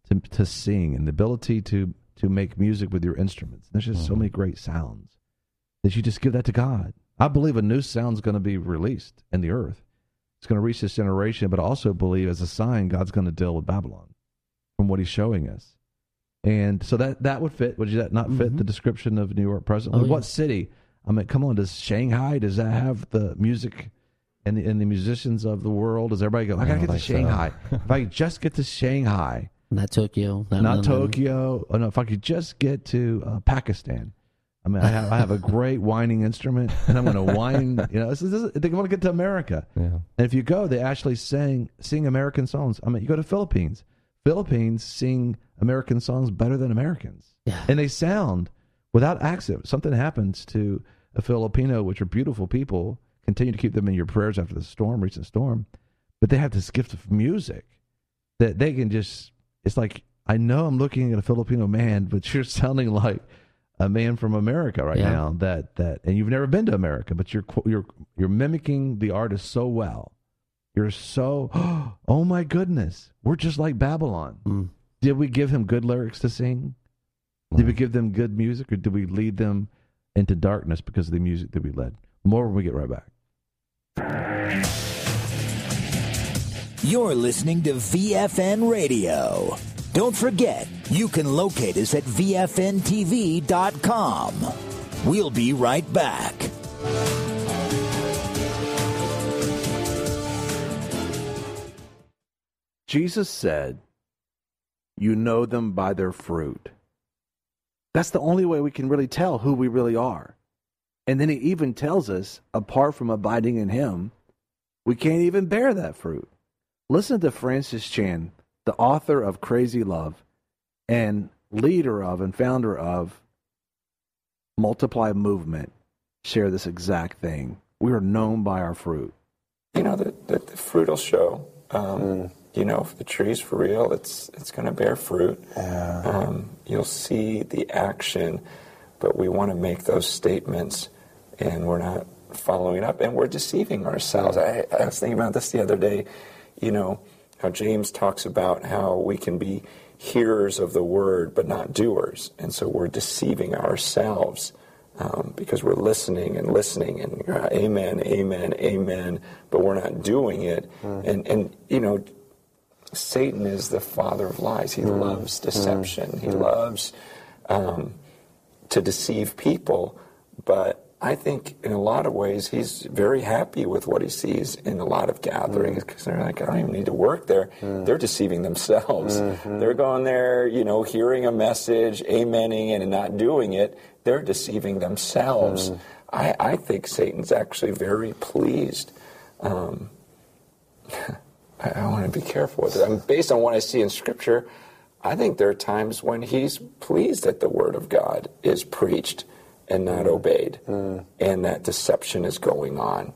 sing and the ability to make music with your instruments. There's just so many great sounds that you just give that to God. I believe a new sound's going to be released in the earth. It's going to reach this generation, but I also believe as a sign, God's going to deal with Babylon from what he's showing us. And so that would fit. Would that not fit the description of New York presently? What city? I mean, come on, does Shanghai, does that have the music and the musicians of the world? Does everybody go, I got to get to Shanghai. If I could just get to Shanghai. Not Tokyo. Not Tokyo. Oh, no, if I could just get to Pakistan. I mean, I have a great whining instrument, and I'm going to whine. They want to get to America. Yeah. And if you go, they actually sing American songs. I mean, you go to Philippines. Philippines sing American songs better than Americans. Yeah. And they sound without accent. Something happens to a Filipino, which are beautiful people. Continue to keep them in your prayers after the recent storm. But they have this gift of music that they can just, it's like, I know I'm looking at a Filipino man, but you're sounding like a man from America right now. That and you've never been to America, but you're mimicking the artist so well. You're so, oh my goodness, we're just like Babylon. Did we give him good lyrics to sing? Did we give them good music, or did we lead them into darkness because of the music that we led? More when we get right back. You're listening to VFN Radio. Don't forget, you can locate us at VFNTV.com. We'll be right back. Jesus said, you know them by their fruit. That's the only way we can really tell who we really are. And then he even tells us, apart from abiding in him, we can't even bear that fruit. Listen to Francis Chan, the author of Crazy Love and leader of and founder of Multiply Movement share this exact thing. We are known by our fruit. You know, the fruit will show. You know, if the tree's for real, it's going to bear fruit. You'll see the action, but we want to make those statements, and we're not following up, and we're deceiving ourselves. I was thinking about this the other day, you know, how James talks about how we can be hearers of the word, but not doers. And so we're deceiving ourselves because we're listening and amen, amen, amen, but we're not doing it. And you know, Satan is the father of lies. He loves deception. He loves to deceive people. But I think in a lot of ways he's very happy with what he sees in a lot of gatherings, because they're like, I don't even need to work there. They're deceiving themselves. They're going there, you know, hearing a message, amening it, and not doing it. They're deceiving themselves. I think Satan's actually very pleased. I want to be careful with it. I mean, based on what I see in Scripture, I think there are times when he's pleased that the Word of God is preached and not obeyed, and that deception is going on,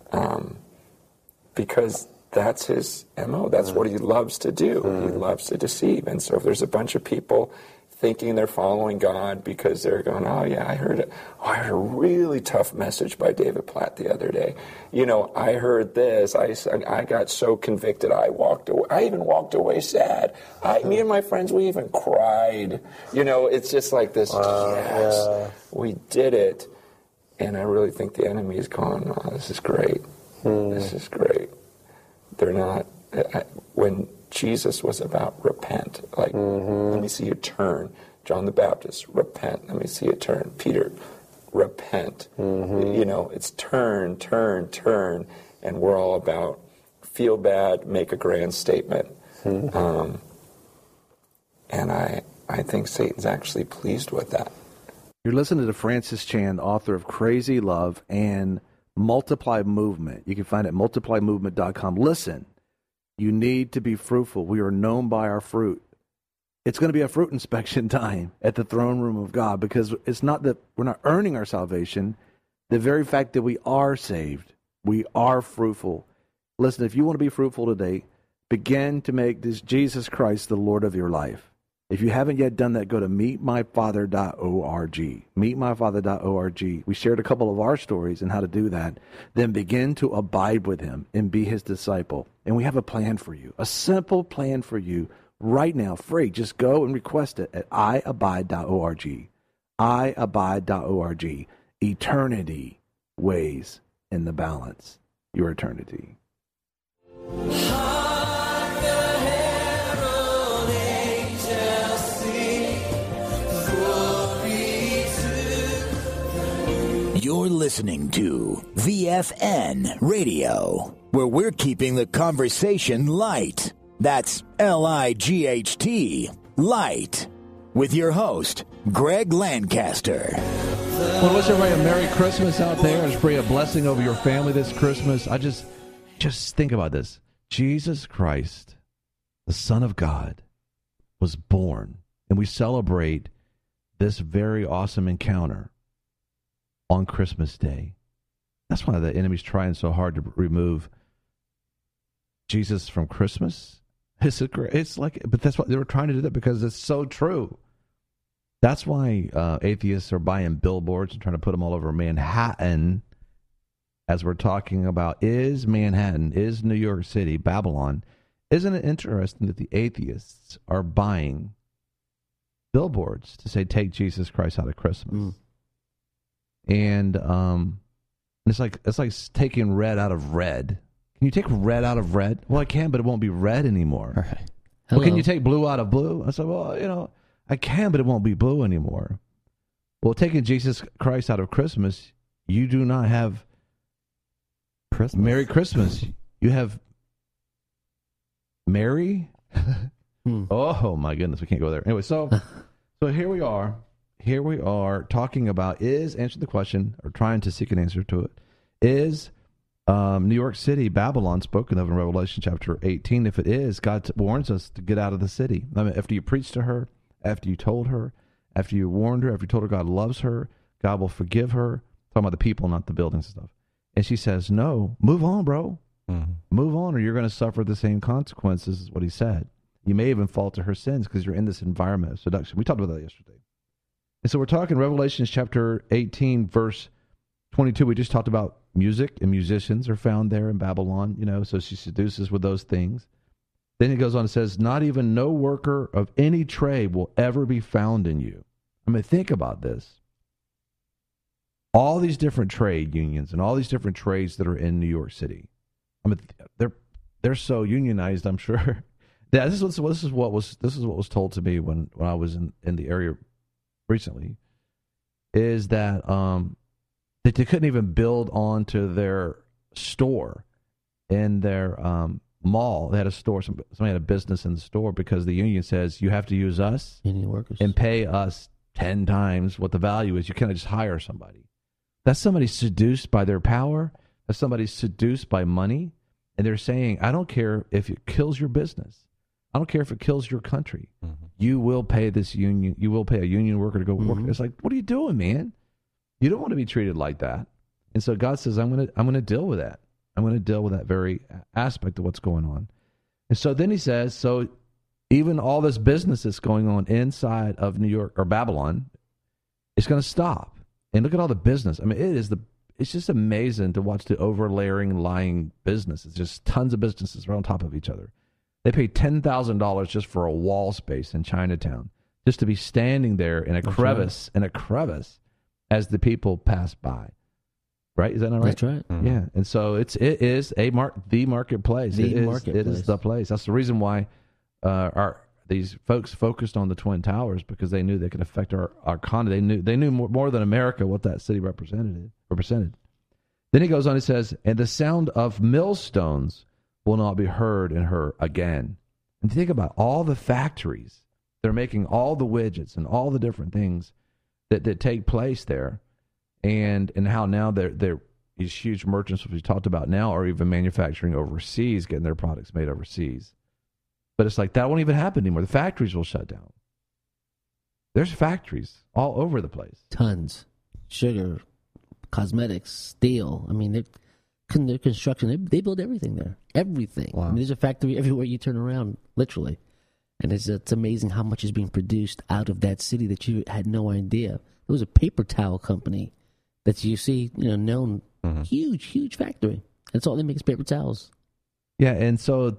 because that's his MO. That's what he loves to do. He loves to deceive. And so if there's a bunch of people thinking they're following God because they're going, oh yeah, I heard a really tough message by David Platt the other day. You know, I heard this. I got so convicted. I walked away. I even walked away sad. Me and my friends, we even cried. You know, it's just like this. We did it. And I really think the enemy is going, oh, this is great. This is great. They're not. When Jesus was about repent, like, let me see you turn. John the Baptist, repent. Let me see you turn. Peter, repent. You know, it's turn, turn, turn. And we're all about feel bad, make a grand statement. And I think Satan's actually pleased with that. You're listening to Francis Chan, author of Crazy Love and Multiply Movement. You can find it at multiplymovement.com. Listen. You need to be fruitful. We are known by our fruit. It's going to be a fruit inspection time at the throne room of God, because it's not that we're not earning our salvation. The very fact that we are saved, we are fruitful. Listen, if you want to be fruitful today, begin to make this Jesus Christ the Lord of your life. If you haven't yet done that, go to meetmyfather.org. Meetmyfather.org. We shared a couple of our stories on how to do that. Then begin to abide with him and be his disciple. And we have a plan for you, a simple plan for you right now, free. Just go and request it at iabide.org. iabide.org. Eternity weighs in the balance. Your eternity. You're listening to VFN Radio, where we're keeping the conversation light. That's L-I-G-H-T, light. With your host, Greg Lancaster. Well, wish everybody a Merry Christmas out there. I just pray a blessing over your family this Christmas. I just think about this. Jesus Christ, the Son of God, was born, and we celebrate this very awesome encounter on Christmas Day. That's why the enemy's trying so hard to remove Jesus from Christmas. It's like, but that's what they were trying to do, that because it's so true. That's why atheists are buying billboards and trying to put them all over Manhattan. As we're talking about, is Manhattan, is New York City, Babylon? Isn't it interesting that the atheists are buying billboards to say, take Jesus Christ out of Christmas? And it's like taking red out of red. Can you take red out of red? Well, I can, but it won't be red anymore. All right. Well, can you take blue out of blue? I said, well, you know, I can, but it won't be blue anymore. Well, taking Jesus Christ out of Christmas, you do not have Christmas. Merry Christmas. You have Mary. Oh my goodness, we can't go there. Anyway, so here we are. Here we are talking about answer the question, or trying to seek an answer to it. Is New York City, Babylon, spoken of in Revelation chapter 18? If it is, God warns us to get out of the city. I mean, after you preached to her, after you told her, after you warned her, after you told her God loves her, God will forgive her. Talking about the people, not the buildings and stuff. And she says, no, move on, bro. Move on, or you're going to suffer the same consequences, is what he said. You may even fall to her sins because you're in this environment of seduction. We talked about that yesterday. And so we're talking Revelation chapter 18, verse 22. We just talked about music, and musicians are found there in Babylon, so she seduces with those things. Then he goes on and says, not even no worker of any trade will ever be found in you. I mean, think about this. All these different trade unions and all these different trades that are in New York City. I mean, they're so unionized, I'm sure. Yeah, this is what was told to me when I was in the area recently, is that that they couldn't even build onto their store in their mall. They had a store, somebody had a business in the store because the union says you have to use us union workers and pay us 10 times what the value is. You can't just hire somebody. That's somebody seduced by their power. That's somebody seduced by money. And they're saying, I don't care if it kills your business. I don't care if it kills your country. You will pay this union. You will pay a union worker to go work. It's like, what are you doing, man? You don't want to be treated like that. And so God says, I'm going to deal with that. I'm going to deal with that very aspect of what's going on. And so then he says, so even all this business that's going on inside of New York or Babylon, it's going to stop. And look at all the business. I mean, it's just amazing to watch the overlaying, lying business. It's just tons of businesses right on top of each other. They pay $10,000 just for a wall space in Chinatown, just to be standing there in a crevice, as the people pass by. Right? Is that not right? That's right. Mm-hmm. Yeah. And so it is the marketplace. It is the place. That's the reason why these folks focused on the Twin Towers, because they knew they could affect our economy. They knew more than America what that city represented. Then he goes on, he says, and the sound of millstones will not be heard in her again. And think about all the factories. They're making all the widgets and all the different things that take place there. And how now they're these huge merchants, which we talked about now, are even manufacturing overseas, getting their products made overseas. But it's like that won't even happen anymore. The factories will shut down. There's factories all over the place. Tons. Sugar, cosmetics, steel. I mean, their construction, they build everything there. Everything. Wow. I mean, there's a factory everywhere you turn around, literally. And it's amazing how much is being produced out of that city that you had no idea. There was a paper towel company that you see, known, huge factory. That's all they make is paper towels. Yeah, and so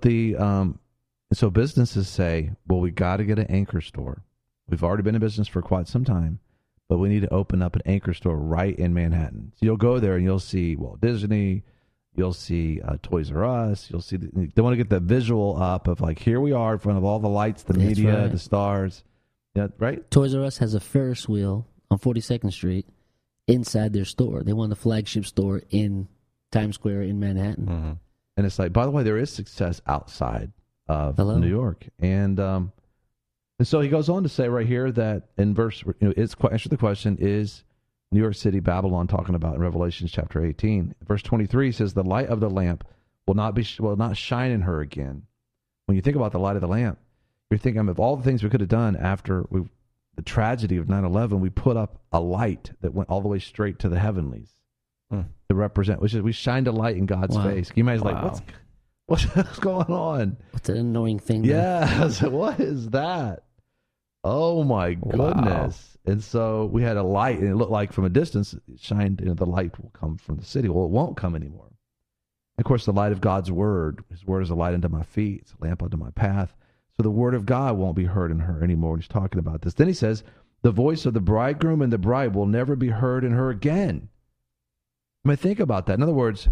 so businesses say, well, we got to get an anchor store. We've already been in business for quite some time, but we need to open up an anchor store right in Manhattan. So you'll go there and you'll see Walt Disney, you'll see Toys R Us, you'll see. They want to get the visual up of like, here we are in front of all the lights, the media, the stars. Yeah, right? Toys R Us has a Ferris wheel on 42nd Street inside their store. They want the flagship store in Times Square in Manhattan. Mm-hmm. And it's like, by the way, there is success outside of New York. And so he goes on to say right here that in verse, answer the question, is New York City, Babylon, talking about in Revelation chapter 18. Verse 23 says, the light of the lamp will not shine in her again. When you think about the light of the lamp, you're thinking of all the things we could have done after the tragedy of 9/11. We put up a light that went all the way straight to the heavenlies to represent, which is we shined a light in God's face. You might be like, what's going on? What's an annoying thing? Yeah, so what is that? Oh my goodness! And so we had a light, and it looked like from a distance it shined. The light will come from the city. Well, it won't come anymore. Of course, the light of God's word. His word is a light unto my feet. It's a lamp unto my path. So the word of God won't be heard in her anymore when he's talking about this. Then he says, the voice of the bridegroom and the bride will never be heard in her again. I mean, think about that. In other words,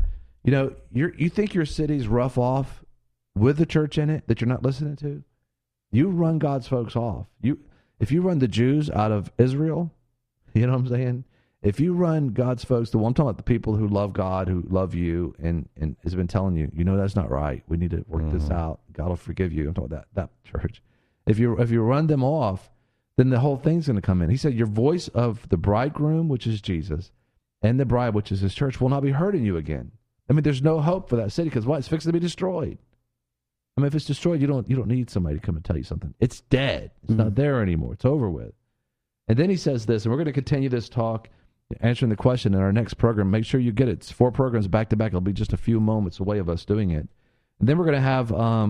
you think your city's rough off with the church in it that you're not listening to? You run God's folks off. If you run the Jews out of Israel, you know what I'm saying? If you run God's folks, I'm talking about the people who love God, who love you, and has been telling you, that's not right. We need to work this out. God will forgive you. I'm talking about that church. If you run them off, then the whole thing's going to come in. He said, your voice of the bridegroom, which is Jesus, and the bride, which is his church, will not be heard in you again. I mean, there's no hope for that city because what? It's fixing to be destroyed. I mean, if it's destroyed, you don't need somebody to come and tell you something. It's dead. It's not there anymore. It's over with. And then he says this, and we're going to continue this talk answering the question in our next program. Make sure you get it. It's 4 programs back to back. It'll be just a few moments away of us doing it. And then we're going to have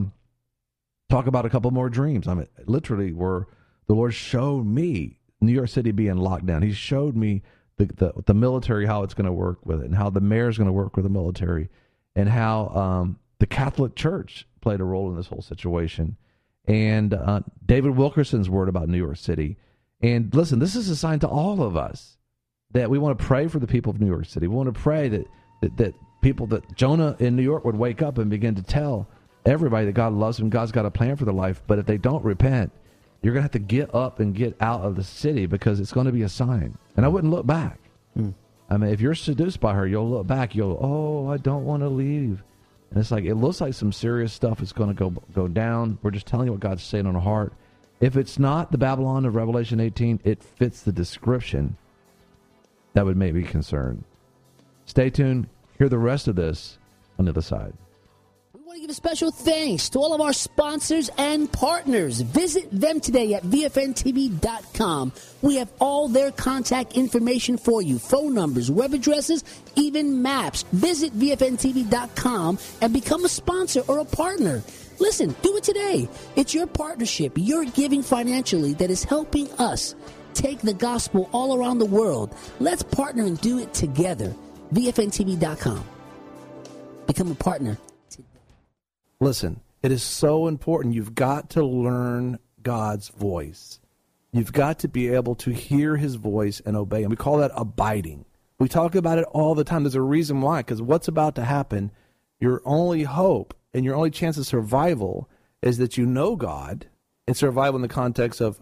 talk about a couple more dreams. I mean, literally, where the Lord showed me New York City being locked down. He showed me the military, how it's going to work with it, and how the mayor's going to work with the military, and how the Catholic Church played a role in this whole situation. And David Wilkerson's word about New York City. And listen, this is a sign to all of us that we want to pray for the people of New York City. We want to pray that people, that Jonah in New York would wake up and begin to tell everybody that God loves them, God's got a plan for their life. But if they don't repent, you're going to have to get up and get out of the city, because it's going to be a sign. And I wouldn't look back. I mean, if you're seduced by her, you'll look back. You'll, I don't want to leave. And it's like, it looks like some serious stuff is going to go down. We're just telling you what God's saying on our heart. If it's not the Babylon of Revelation 18, it fits the description. That would make me concerned. Stay tuned. Hear the rest of this on the other side. We want to give a special thanks to all of our sponsors and partners. Visit them today at VFNTV.com. We have all their contact information for you. Phone numbers, web addresses, even maps. Visit VFNTV.com and become a sponsor or a partner. Listen, do it today. It's your partnership, your giving financially, that is helping us take the gospel all around the world. Let's partner and do it together. VFNTV.com. Become a partner. Listen, it is so important. You've got to learn God's voice. You've got to be able to hear his voice and obey him. We call that abiding. We talk about it all the time. There's a reason why, because what's about to happen, your only hope and your only chance of survival is that you know God, and survival in the context of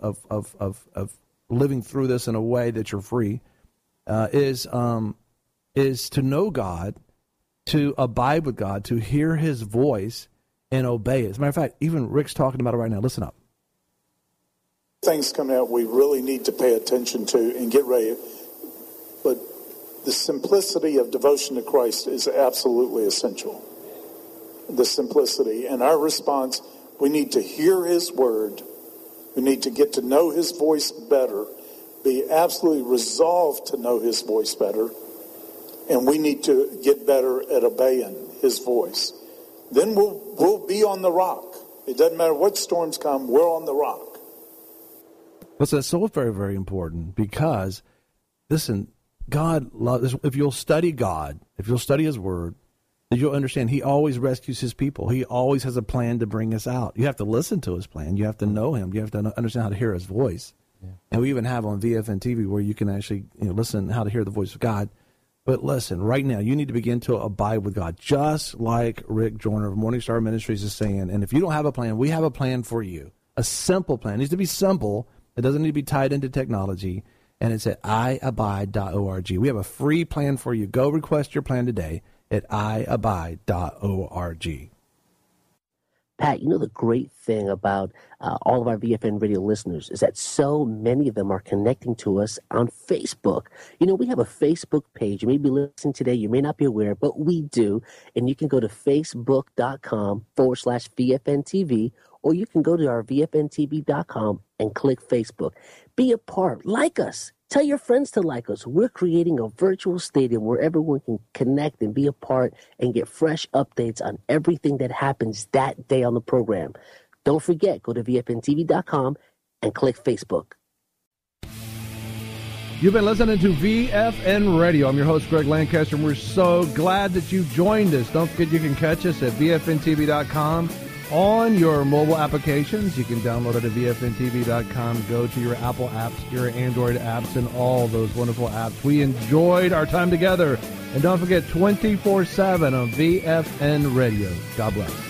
living through this in a way that you're free, is to know God, to abide with God, to hear his voice and obey it. As a matter of fact, even Rick's talking about it right now. Listen up. Things coming out we really need to pay attention to and get ready. But the simplicity of devotion to Christ is absolutely essential. The simplicity. And our response, we need to hear his word. We need to get to know his voice better. Be absolutely resolved to know his voice better. And we need to get better at obeying his voice. Then we'll be on the rock. It doesn't matter what storms come, we're on the rock. Listen, that's so very, very important, because, listen, God loves, if you'll study God, if you'll study his word, you'll understand he always rescues his people. He always has a plan to bring us out. You have to listen to his plan. You have to know him. You have to understand how to hear his voice. Yeah. And we even have on VFN TV where you can actually listen how to hear the voice of God. But listen, right now, you need to begin to abide with God, just like Rick Joyner of Morning Star Ministries is saying. And if you don't have a plan, we have a plan for you. A simple plan. It needs to be simple. It doesn't need to be tied into technology. And it's at iabide.org. We have a free plan for you. Go request your plan today at iabide.org. Pat, the great thing about all of our VFN radio listeners is that so many of them are connecting to us on Facebook. We have a Facebook page. You may be listening today. You may not be aware, but we do. And you can go to facebook.com/VFNTV, or you can go to our VFNTV.com and click Facebook. Be a part. Like us. Tell your friends to like us. We're creating a virtual stadium where everyone can connect and be a part and get fresh updates on everything that happens that day on the program. Don't forget, go to VFNTV.com and click Facebook. You've been listening to VFN Radio. I'm your host, Greg Lancaster, and we're so glad that you joined us. Don't forget, you can catch us at VFNTV.com. On your mobile applications, you can download it at VFNTV.com. Go to your Apple apps, your Android apps, and all those wonderful apps. We enjoyed our time together. And don't forget, 24/7 on VFN Radio. God bless.